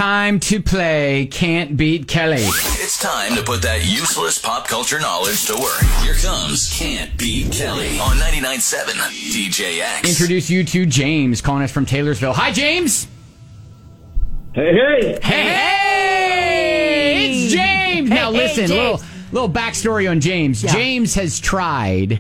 time to play Can't Beat Kelly. It's time to put that useless pop culture knowledge to work. Here comes Can't Beat Kelly on 99.7 DJX. Introduce you to James, calling us from Taylorsville. Hi, James. Hey. Hey, it's James. Now listen, James. little backstory on James. Yeah. James has tried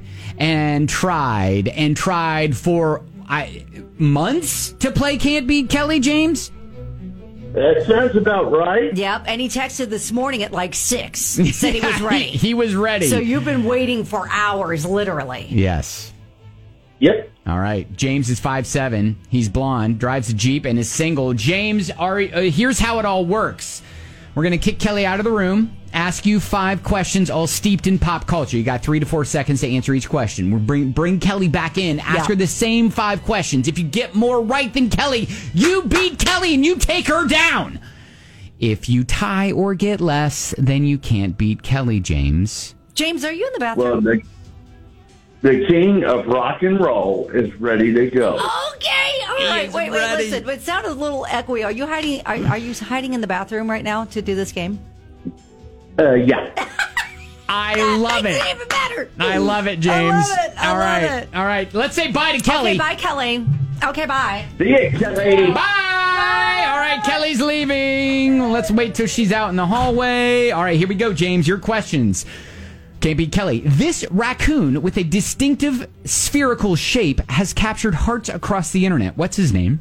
for months to play Can't Beat Kelly, James. That sounds about right. Yep, and he texted this morning at like 6. Said he was ready. He was ready. So you've been waiting for hours, literally. Yes. Yep. All right. James is 5'7". He's blonde, drives a Jeep, and is single. James, here's how it all works. We're going to kick Kelly out of the room, ask you 5 questions, all steeped in pop culture. You got 3 to 4 seconds to answer each question. We'll bring Kelly back in, ask her the same 5 questions. If you get more right than Kelly, you beat Kelly and you take her down. If you tie or get less, then you can't beat Kelly, James. James, are you in the Well, bathroom? the king of rock and roll is ready to go. Okay, all right. He's Wait, ready. listen. It sounded a little echoey. Are you hiding? Are you hiding in the bathroom right now to do this game? Yeah. I love it. Even better. I love it, James. I love it. All right. Let's say bye to Kelly. Okay, bye, Kelly. Okay, bye. See ya, Kelly. Bye! All right, Kelly's leaving. Let's wait till she's out in the hallway. All right, here we go, James. Your questions. Can't beat Kelly. This raccoon with a distinctive spherical shape has captured hearts across the internet. What's his name?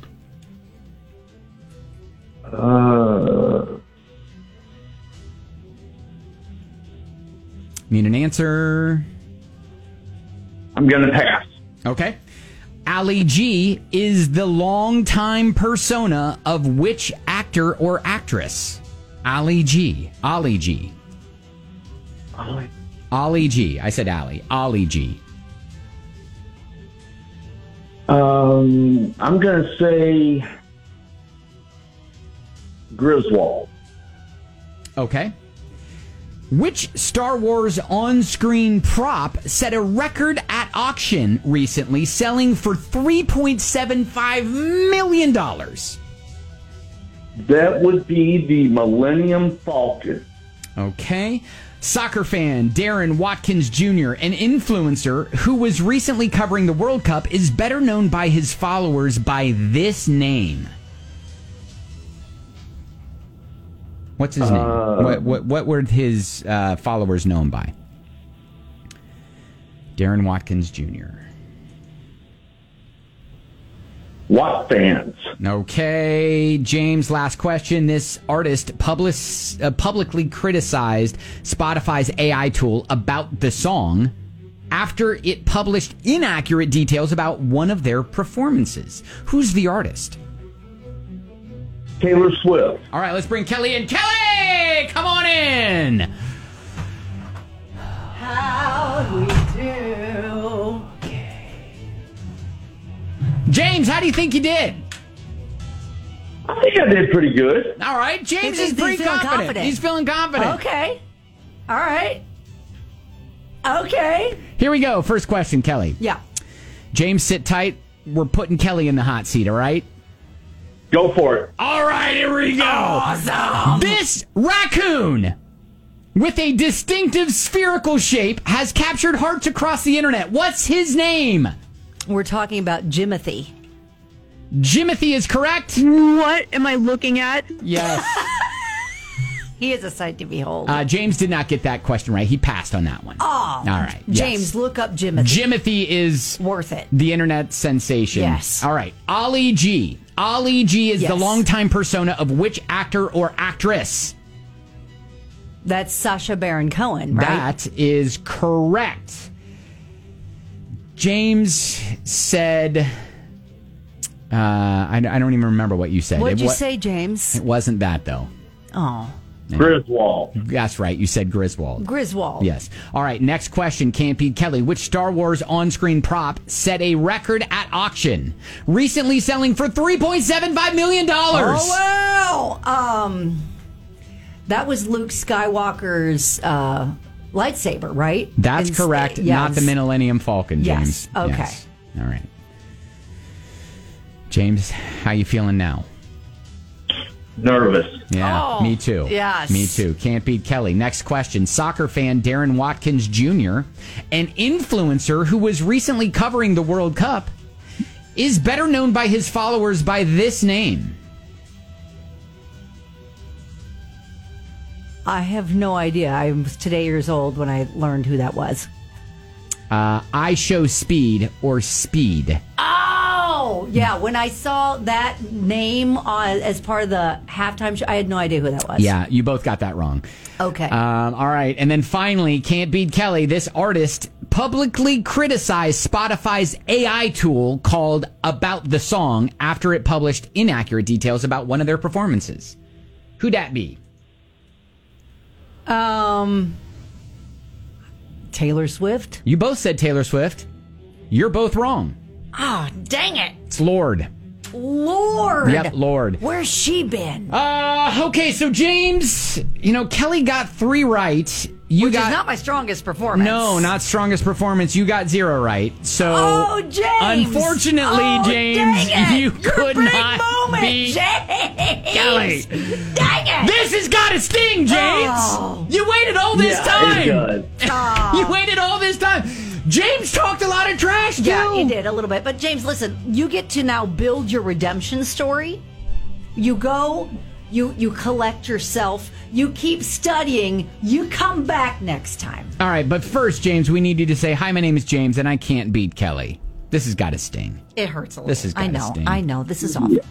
Need an answer? I'm going to pass. Okay. Ali G is the longtime persona of which actor or actress? Ali G. Ali G. Ali G. I said Ali. Ali G. I'm going to say Griswold. Okay. Which Star Wars on-screen prop set a record at auction recently, selling for $3.75 million? That would be the Millennium Falcon. Okay. Soccer fan Darren Watkins Jr., an influencer who was recently covering the World Cup, is better known by his followers by this name. What's his name? What were his followers known by? Darren Watkins Jr. What fans? Okay, James, last question. This artist publicly criticized Spotify's AI tool about the song after it published inaccurate details about one of their performances. Who's the artist? Taylor Swift. All right, let's bring Kelly in. Kelly, come on in. How do we do? James, how do you think you did? I think I did pretty good. All right, James He's is pretty feeling confident. He's feeling confident. Okay. All right. Okay. Here we go. First question, Kelly. Yeah. James, sit tight. We're putting Kelly in the hot seat, all right? Go for it. All right, here we go. Awesome. This raccoon with a distinctive spherical shape has captured hearts across the internet. What's his name? We're talking about Jimothy. Jimothy is correct. What am I looking at? Yes. He is a sight to behold. James did not get that question right. He passed on that one. Oh. All right. James, yes. look up Jimothy. Jimothy is Worth it. the internet sensation. Yes. All right. Ali G. Ali G is the Yes. longtime persona of which actor or actress? That's Sacha Baron Cohen, right? That is correct. James said, I don't even remember what you said. What'd you say, James? It wasn't that, though. Oh. Griswold. That's right. You said Griswold. Griswold. Yes. All right. Next question. Can't beat Kelly. Which Star Wars on-screen prop set a record at auction, recently selling for $3.75 million? Oh, wow. That was Luke Skywalker's lightsaber, right? That's In- correct. yes. Not the Millennium Falcon, Yes. James. Okay. Yes. All right. James, how you feeling now? Nervous. Yeah, Oh, me too. yes. Me too. Can't beat Kelly. Next question. Soccer fan Darren Watkins Jr., an influencer who was recently covering the World Cup, is better known by his followers by this name. I have no idea. I was today years old when I learned who that was. I Show Speed or Speed. Oh, yeah. When I saw that name as part of the halftime show, I had no idea who that was. Yeah, you both got that wrong. Okay. All right. And then finally, can't beat Kelly. This artist publicly criticized Spotify's AI tool called About the Song after it published inaccurate details about one of their performances. Who'd that be? Taylor Swift. You both said Taylor Swift. You're both wrong. Oh, dang it. It's Lorde. Lord. Yep, Lorde. Where's she been? Okay, so James, Kelly got 3 right. Which is not my strongest performance. No, not strongest performance. You got 0 right. So, Oh, James. unfortunately, James, dang it. you Your could big not moment, beat James. Kelly. Dang it. This has got to sting, James. Oh. You waited all this It time. does. You waited all this time. James talked a lot of trash, too. Yeah, he did a little bit. But James, listen, you get to now build your redemption story. You go, you collect yourself, you keep studying, you come back next time. All right, but first, James, we need you to say, hi, my name is James, and I can't beat Kelly. This has got to sting. It hurts a little. This has gotta sting. I know. This is awful.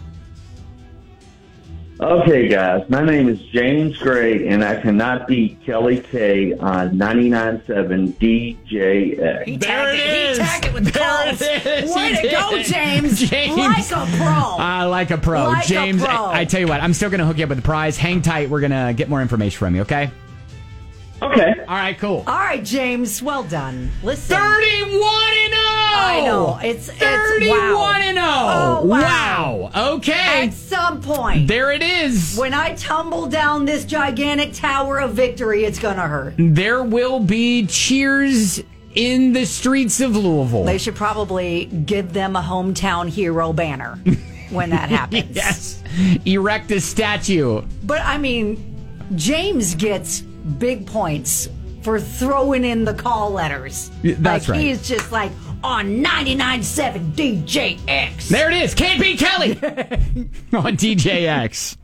Okay, guys. My name is James Gray, and I cannot beat Kelly K on 99.7 DJX. He There tagged it He is. tagged it with the There calls. it is. Way He to go, did. James. James. Like a pro. Like a pro. Like a James, pro. I tell you what, I'm still going to hook you up with the prize. Hang tight. We're going to get more information from you, okay? Okay. All right, cool. All right, James. Well done. Listen. 31-0. I know. It's 31-0. wow. Oh, wow. Okay. At some point, There it is. when I tumble down this gigantic tower of victory, it's going to hurt. There will be cheers in the streets of Louisville. They should probably give them a hometown hero banner when that happens. Yes. Erect a statue. But, I mean, James gets big points for throwing in the call letters. That's right. He's just like, on 99.7 DJX. There it is. Can't beat Kelly on DJX.